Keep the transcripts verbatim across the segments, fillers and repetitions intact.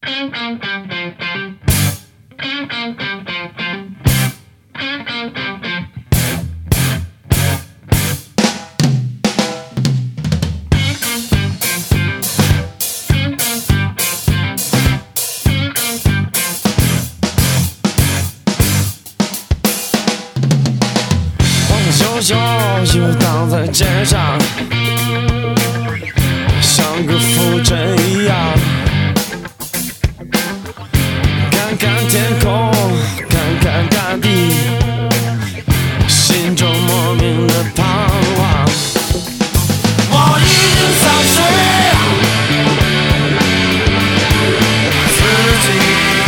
就游荡在街上，像个浮尘一样，看看天空，看看大地，心中莫名的彷徨。我已经丧失自己，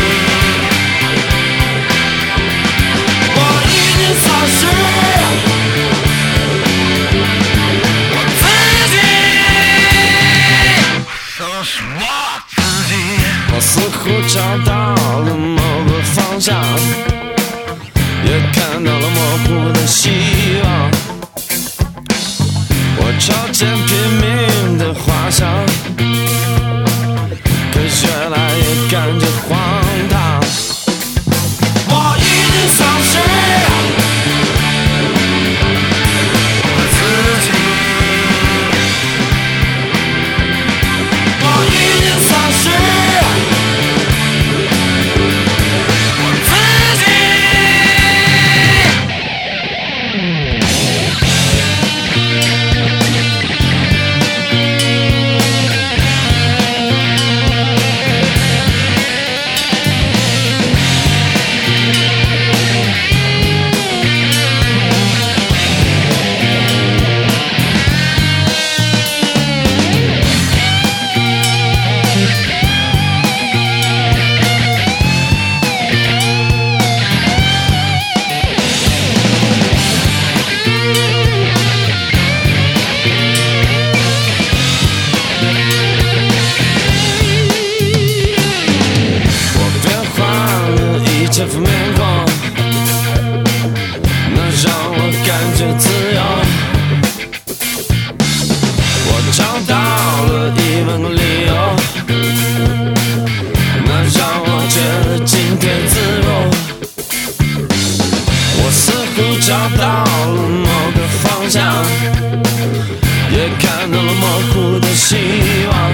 我已经丧失我似乎找到了某个方向，也看到了模糊的希望。我朝前拼命的滑翔，可越来越感觉荒唐。我已经丧失自己，我已经丧失这副面孔能让我感觉自由，我找到了一万个理由能让我觉得今天自由。我似乎找到了某个方向，也看到了模糊的希望。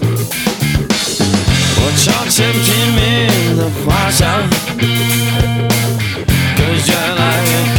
我朝前拼命的滑翔，可越来越